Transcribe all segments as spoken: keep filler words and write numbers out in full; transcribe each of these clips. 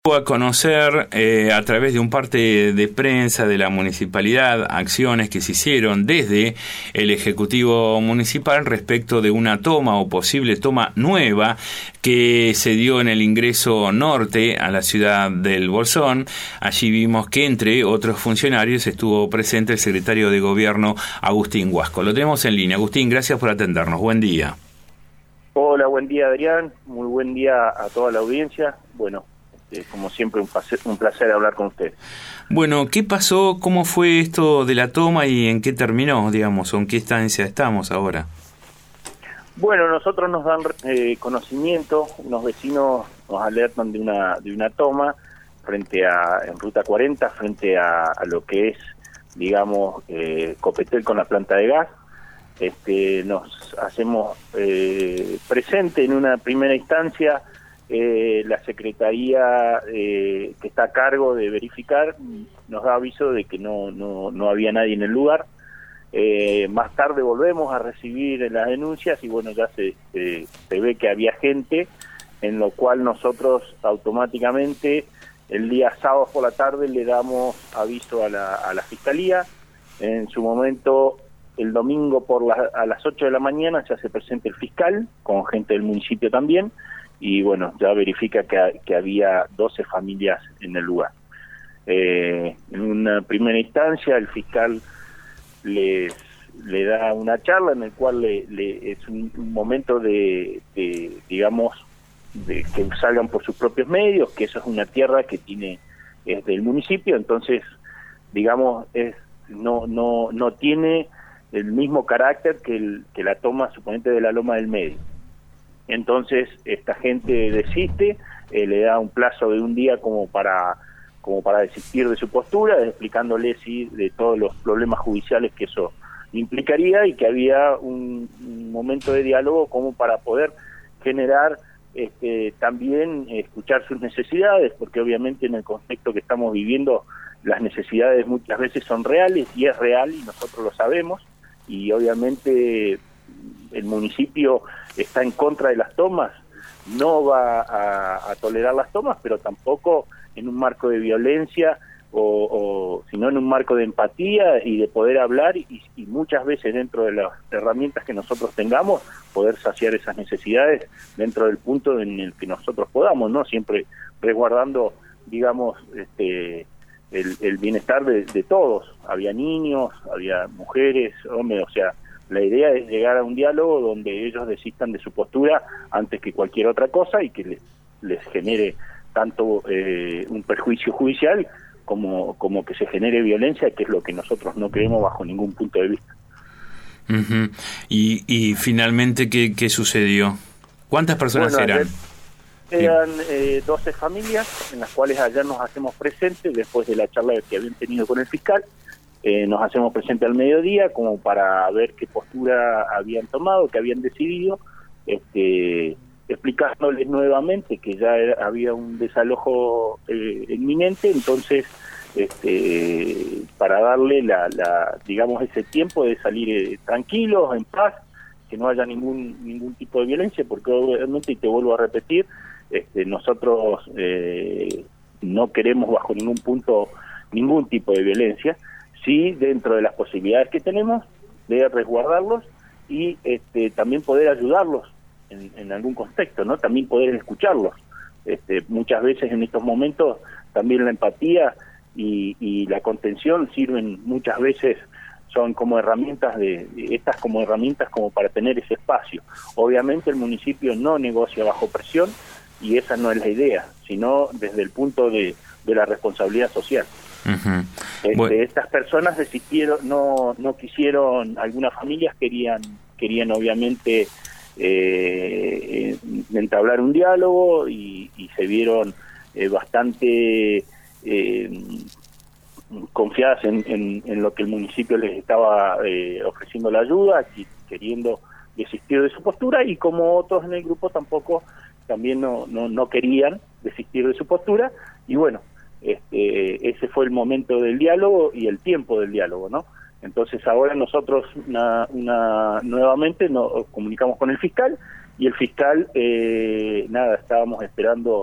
A conocer eh, a través de un parte de prensa de la municipalidad acciones que se hicieron desde el Ejecutivo Municipal respecto de una toma o posible toma nueva que se dio en el ingreso norte a la ciudad del Bolsón. Allí vimos que entre otros funcionarios estuvo presente el secretario de Gobierno Agustín Huasco. Lo tenemos en línea. Agustín, gracias por atendernos. Buen día. Hola, buen día Adrián. Muy buen día a toda la audiencia. Bueno, Eh, como siempre, un placer, un placer hablar con usted. Bueno, ¿qué pasó? ¿Cómo fue esto de la toma y en qué terminó, digamos, o en qué instancia estamos ahora? Bueno, nosotros nos dan eh, conocimiento, unos vecinos nos alertan de una de una toma frente a en Ruta cuarenta, frente a, a lo que es, digamos, eh, Copetel con la planta de gas. Este, nos hacemos eh, presente en una primera instancia. Eh, la Secretaría eh, que está a cargo de verificar nos da aviso de que no no, no había nadie en el lugar. Eh, más tarde volvemos a recibir las denuncias y bueno, ya se, se, se ve que había gente, en lo cual nosotros automáticamente el día sábado por la tarde le damos aviso a la, a la Fiscalía. En su momento, el domingo por la, a las ocho de la mañana ya se presenta el fiscal, con gente del municipio también, y bueno, ya verifica que, que había doce familias en el lugar. Eh, en una primera instancia el fiscal les le da una charla en el cual le, le, es un, un momento de, de, digamos, de que salgan por sus propios medios, que eso es una tierra que tiene, es del municipio, entonces, digamos, es no no no tiene el mismo carácter que, el, que la toma, suponente, de la Loma del Medio. Entonces esta gente desiste, eh, le da un plazo de un día como para como para desistir de su postura, explicándole sí de todos los problemas judiciales que eso implicaría y que había un, un momento de diálogo como para poder generar este, también escuchar sus necesidades, porque obviamente en el contexto que estamos viviendo las necesidades muchas veces son reales y es real y nosotros lo sabemos, y obviamente el municipio está en contra de las tomas, no va a, a tolerar las tomas, pero tampoco en un marco de violencia, o, o sino en un marco de empatía y de poder hablar y, y muchas veces dentro de las herramientas que nosotros tengamos, poder saciar esas necesidades dentro del punto en el que nosotros podamos, ¿no? Siempre resguardando, digamos, este el, el bienestar de, de todos. Había niños, había mujeres, hombres, o sea, la idea es llegar a un diálogo donde ellos desistan de su postura antes que cualquier otra cosa y que les, les genere tanto eh, un perjuicio judicial como, como que se genere violencia, que es lo que nosotros no queremos bajo ningún punto de vista. Uh-huh. Y, y finalmente, ¿qué, qué sucedió? ¿Cuántas personas bueno, eran? Eran eh, doce familias en las cuales ayer nos hacemos presentes después de la charla que habían tenido con el fiscal. Eh, nos hacemos presente al mediodía como para ver qué postura habían tomado, qué habían decidido, este, explicándoles nuevamente que ya era, había un desalojo eh, inminente, entonces este, para darle la, la, digamos, ese tiempo de salir eh, tranquilos, en paz, que no haya ningún ningún tipo de violencia, porque obviamente, y te vuelvo a repetir, este, nosotros eh, no queremos bajo ningún punto ningún tipo de violencia. Sí, dentro de las posibilidades que tenemos, de resguardarlos y este, también poder ayudarlos en, en algún contexto, ¿no? También poder escucharlos. Este, muchas veces en estos momentos también la empatía y, y la contención sirven muchas veces, son como herramientas de, de estas como herramientas como para tener ese espacio. Obviamente el municipio no negocia bajo presión y esa no es la idea, sino desde el punto de, de la responsabilidad social. Uh-huh. Este, bueno. Estas personas desistieron, no no quisieron, algunas familias querían querían obviamente eh, entablar un diálogo y, y se vieron eh, bastante eh, confiadas en, en, en lo que el municipio les estaba eh, ofreciendo la ayuda, y queriendo desistir de su postura, y como otros en el grupo tampoco también no no, no querían desistir de su postura, y bueno, Este, ese fue el momento del diálogo y el tiempo del diálogo, ¿no? Entonces ahora nosotros una, una, nuevamente nos comunicamos con el fiscal y el fiscal, eh, nada, estábamos esperando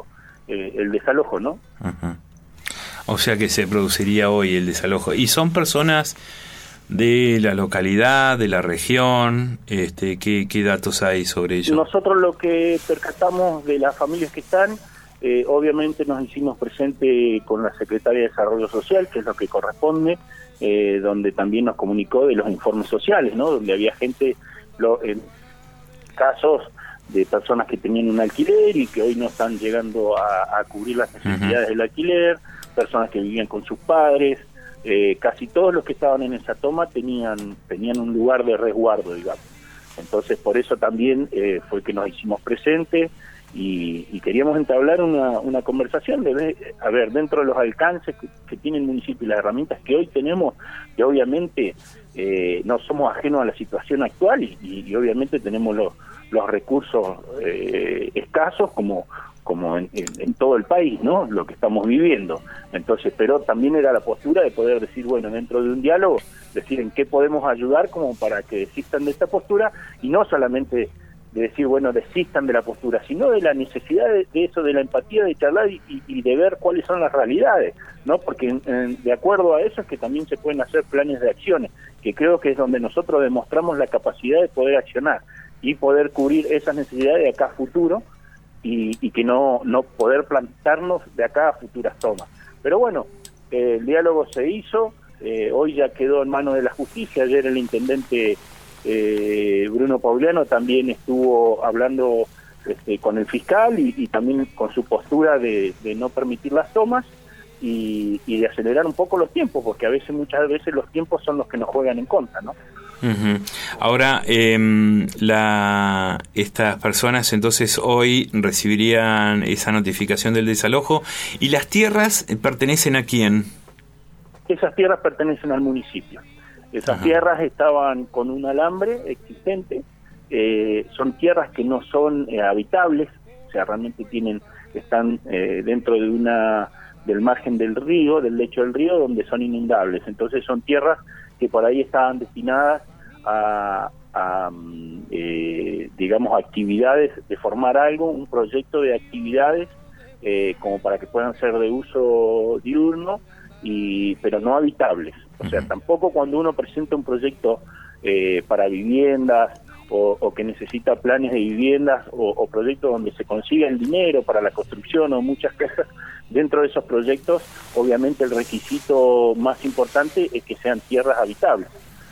eh, el desalojo, ¿no? Uh-huh. O sea que se produciría hoy el desalojo. ¿Y son personas de la localidad, de la región? Este, ¿qué, qué datos hay sobre ello? Nosotros lo que percatamos de las familias que están, eh, obviamente nos hicimos presente con la Secretaría de Desarrollo Social, que es lo que corresponde, eh, donde también nos comunicó de los informes sociales, ¿no? Donde había gente, lo, en casos de personas que tenían un alquiler y que hoy no están llegando a, a cubrir las necesidades uh-huh. del alquiler, personas que vivían con sus padres, eh, casi todos los que estaban en esa toma tenían tenían un lugar de resguardo, digamos. Entonces, por eso también eh, fue que nos hicimos presentes y, y queríamos entablar una, una conversación de ver, a ver, dentro de los alcances que, que tiene el municipio y las herramientas que hoy tenemos, que obviamente eh, no somos ajenos a la situación actual y, y, y obviamente tenemos los, los recursos eh, escasos como como en, en, en todo el país, ¿no? Lo que estamos viviendo. Entonces, pero también era la postura de poder decir, bueno, dentro de un diálogo, decir en qué podemos ayudar como para que desistan de esta postura, y no solamente de decir, bueno, desistan de la postura, sino de la necesidad de, de eso, de la empatía, de charlar y, y, y de ver cuáles son las realidades, ¿no? Porque en, en, de acuerdo a eso es que también se pueden hacer planes de acciones, que creo que es donde nosotros demostramos la capacidad de poder accionar y poder cubrir esas necesidades de acá a futuro, Y, y que no no poder plantarnos de acá a futuras tomas. Pero bueno, eh, el diálogo se hizo, eh, hoy ya quedó en manos de la justicia. Ayer el intendente eh, Bruno Pauliano también estuvo hablando este, con el fiscal y, y también con su postura de, de no permitir las tomas y, y de acelerar un poco los tiempos, porque a veces, muchas veces los tiempos son los que nos juegan en contra, ¿no? Uh-huh. Ahora, eh, la, estas personas entonces hoy recibirían esa notificación del desalojo. ¿Y las tierras pertenecen a quién? Esas tierras pertenecen al municipio. Esas uh-huh. tierras estaban con un alambre existente, eh, son tierras que no son eh, habitables, o sea, realmente tienen, están eh, dentro de una del margen del río, del lecho del río, donde son inundables. Entonces son tierras que por ahí estaban destinadas a, a eh, digamos, actividades, de formar algo, un proyecto de actividades, eh, como para que puedan ser de uso diurno, y pero no habitables. O sea, tampoco cuando uno presenta un proyecto eh, para viviendas, o, o que necesita planes de viviendas, o, o proyectos donde se consiga el dinero para la construcción o muchas cosas, dentro de esos proyectos, obviamente el requisito más importante es que sean tierras habitables,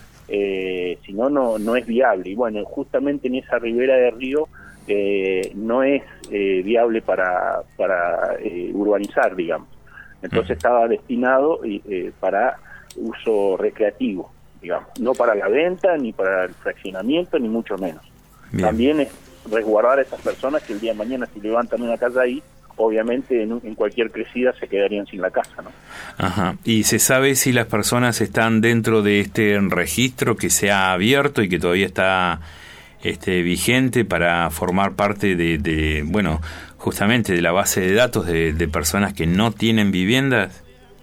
eh, si no, no no es viable. Y bueno, justamente en esa ribera de río eh, no es eh, viable para, para eh, urbanizar, digamos. Entonces estaba destinado eh, para uso recreativo, digamos, no para la venta, ni para el fraccionamiento, ni mucho menos. Bien. También es resguardar a esas personas que el día de mañana, si levantan una casa ahí, obviamente en, en cualquier crecida se quedarían sin la casa, ¿no? Ajá. ¿Y se sabe si las personas están dentro de este registro que se ha abierto y que todavía está este vigente para formar parte de, de bueno, justamente de la base de datos de, de personas que no tienen viviendas?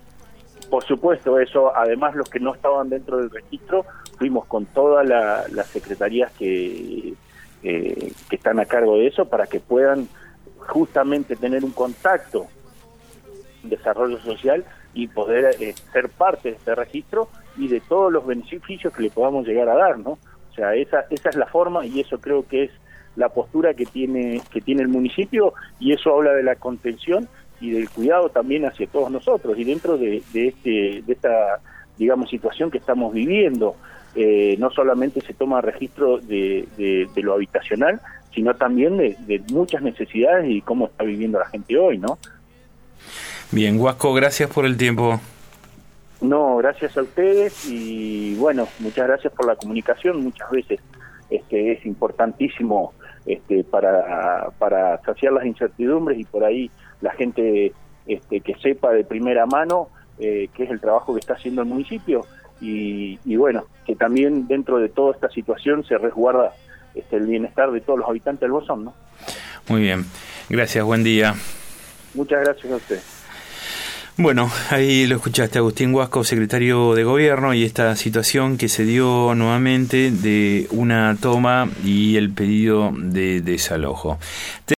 Por supuesto, eso, además los que no estaban dentro del registro, fuimos con todas la, las secretarías que, eh, que están a cargo de eso para que puedan justamente tener un contacto, desarrollo social, y poder eh, ser parte de este registro y de todos los beneficios que le podamos llegar a dar, ¿no? O sea, esa esa es la forma, y eso creo que es la postura que tiene que tiene el municipio, y eso habla de la contención y del cuidado también hacia todos nosotros, y dentro de, de este de esta, digamos, situación que estamos viviendo, eh, no solamente se toma registro de, de, de lo habitacional, sino también de, de muchas necesidades y cómo está viviendo la gente hoy, ¿no? Bien, Huasco, gracias por el tiempo. No, gracias a ustedes, y bueno, muchas gracias por la comunicación. Muchas veces este es importantísimo este para para saciar las incertidumbres, y por ahí la gente este que sepa de primera mano eh, qué es el trabajo que está haciendo el municipio, y, y bueno, que también dentro de toda esta situación se resguarda este el bienestar de todos los habitantes del Bolsón, ¿no? Muy bien, gracias, buen día. Muchas gracias a usted. Bueno, ahí lo escuchaste, Agustín Huasco, secretario de Gobierno, y esta situación que se dio nuevamente de una toma y el pedido de desalojo.